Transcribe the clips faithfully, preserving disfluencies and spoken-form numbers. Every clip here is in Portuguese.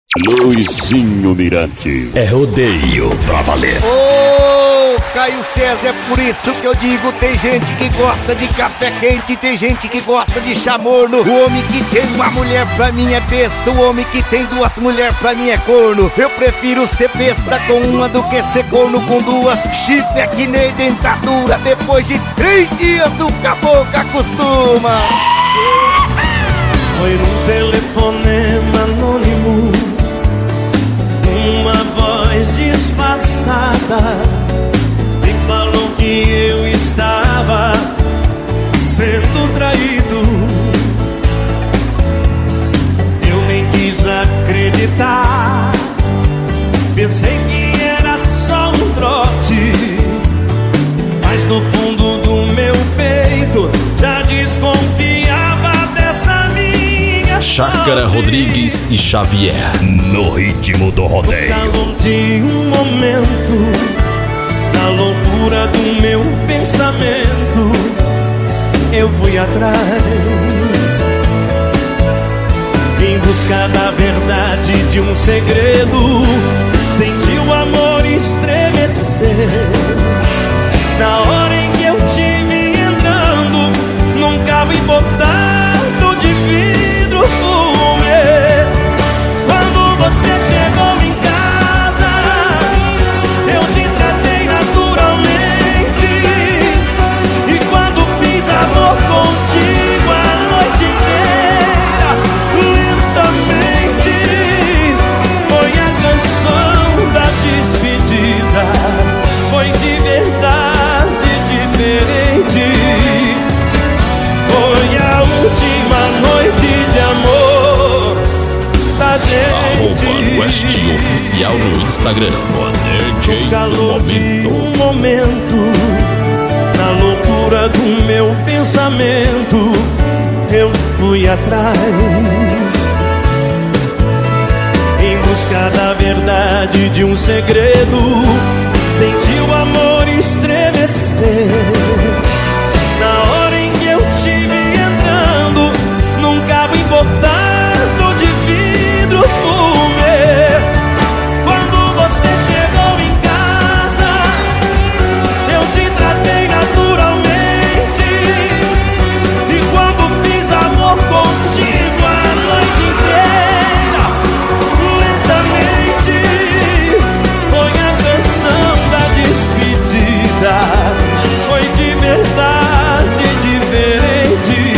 Luizinho Mirante. É rodeio pra valer. Ô, Caio César, é por isso que eu digo: tem gente que gosta de café quente, tem gente que gosta de chamorno. O homem que tem uma mulher pra mim é besta, o homem que tem duas mulheres pra mim é corno. Eu prefiro ser besta com uma do que ser corno com duas. Chifre é que nem dentadura, depois de três dias o caboclo acostuma. Foi num telefonema anônimo, uma voz disfarçada me falou que eu estava sendo traído. Eu nem quis acreditar, pensei que era só um trote, mas no fundo do meu peito já desconfiava dessa minha Chácara Rodrigues e Xavier, no ritmo do rodeio. No calor de um momento, na loucura do meu pensamento, eu fui atrás, em busca da verdade de um segredo. Senti o amor estremecer na hora em que eu te vi entrando num carro importado de vidro fumê. Quando você chegou em casa, eu te tratei naturalmente, e quando fiz amor contigo a noite inteira, lentamente, foi a canção da despedida. Foi de verdade diferente. Foi a última noite de amor da gente. Arroba West Oficial no Instagram. O D J No calor do de momento. um momento, na loucura do meu pensamento, eu fui atrás, em busca da verdade de um segredo. Senti o amor estremecer na hora em que eu te vi entrando num carro importado de vidro fumê. Quando você chegou em casa, eu te tratei naturalmente, e quando fiz amor contigo a noite inteira, lentamente, foi a canção da despedida. Foi de verdade diferente.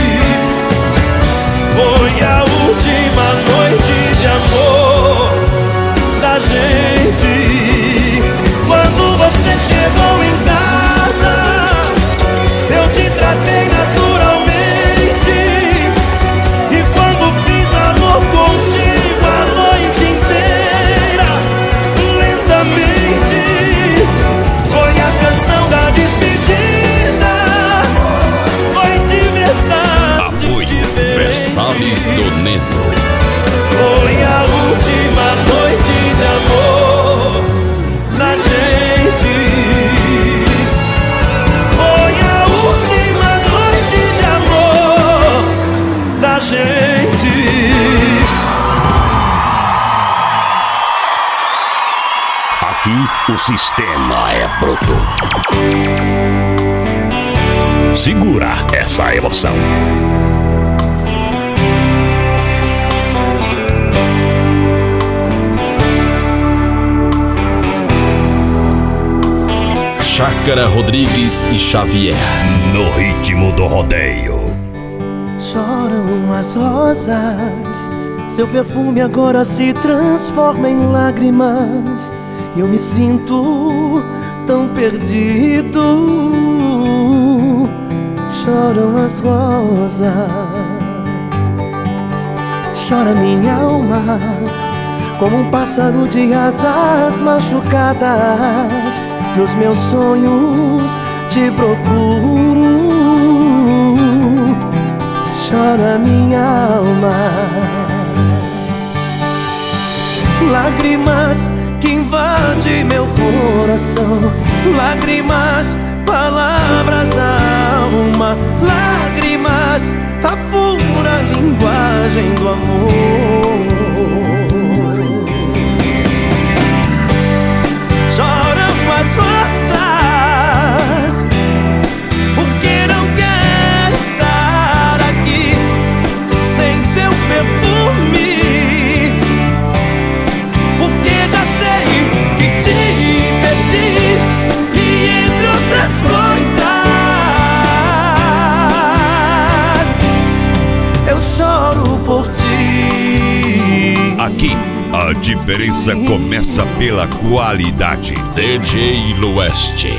Foi a última noite de amor da gente. Quando você chegou em casa, eu te tratei naturalmente, e quando fiz amor contigo a noite inteira, lentamente, foi a canção da despedida. Foi de verdade Apoio diferente. Versalhes do Neto. Foi a última noite de amor da gente. Foi a última noite de amor da gente. Aqui o sistema é bruto. Segura essa emoção. Chácara Rodrigues e Xavier, no ritmo do rodeio. Choram as rosas, seu perfume agora se transforma em lágrimas, e eu me sinto tão perdido. Choram as rosas, chora minha alma, como um pássaro de asas machucadas. Nos meus sonhos te procuro. Chora minha alma, lágrimas que invadem meu coração, lágrimas, palavras da alma, lágrimas, a pura linguagem do amor. A diferença começa pela qualidade. D J Lueste.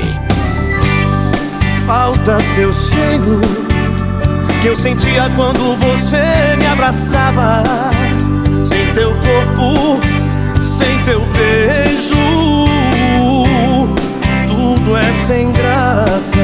Falta seu cheiro que eu sentia quando você me abraçava. Sem teu corpo, sem teu beijo, tudo é sem graça.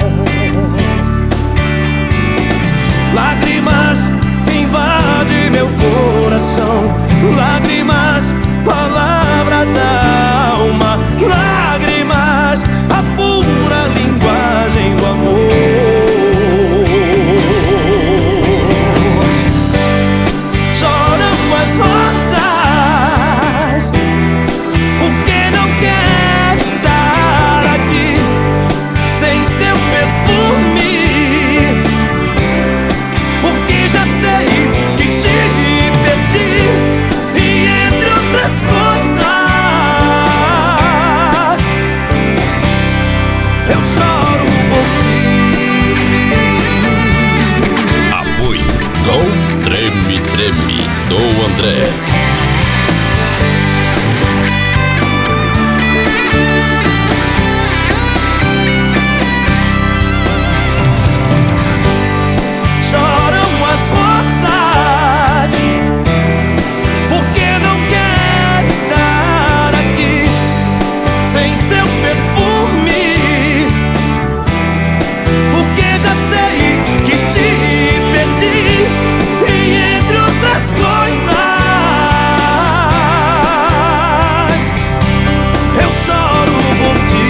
Lágrimas invadem meu coração, lágrimas, palavras da alma, lágrimas, a pura linguagem do amor. Choram as rosas, porque não quer estar aqui sem seu perfume, porque já sei que te perdi, e entre outras coisas eu choro por ti. Apoio Com Treme Treme do André. Choram as rosas, porque não quer estar aqui sem seu perfume, porque já sei que te perdi, e entre outras coisas eu choro por ti.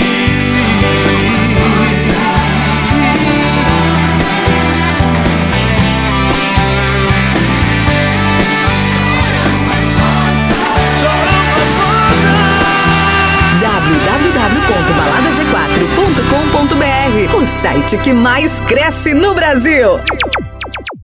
Choram as rosas. w w w ponto balada g quatro ponto com ponto b r, o site que mais cresce no Brasil.